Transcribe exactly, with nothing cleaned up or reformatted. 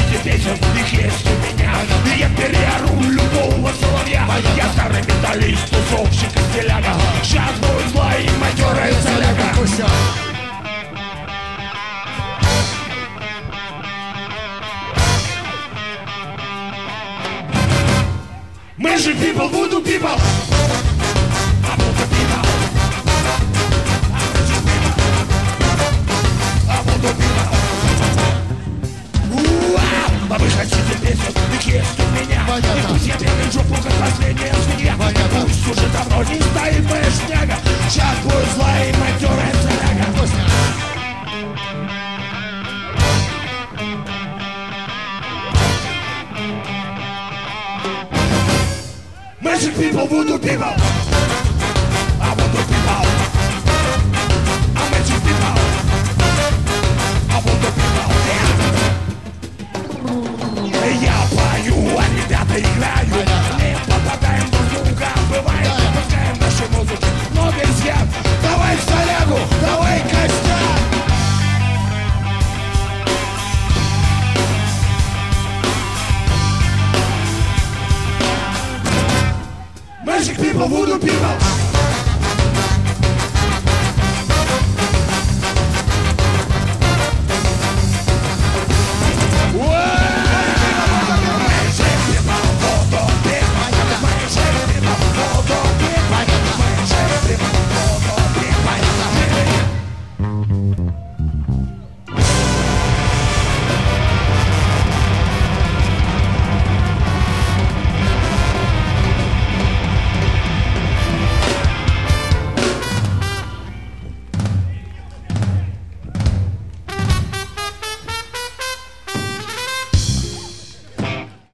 хотите песен, их есть у меня. И я переору любого соловья. Я старый металлист, тусовщик и стиляга. Сейчас будет злая и матерая соляга. Magic people, voodoo people. I want the people. I want the people. Уау! А вы хотите песен, их есть у меня. И пусть я бегаю жопу, как последняя свинья. Пусть уже давно не стоит моя шняга. Сейчас будет злая и матерая соляга. Magic people, voodoo people. I want the people. I'm magic people. I want the people. Yeah. Я пою, а ребята играют. Не попадаем друг в друга, бывает. Пускаем нашей музыки много изъян. Давай в солягу, давай костяк. Magic people, voodoo people.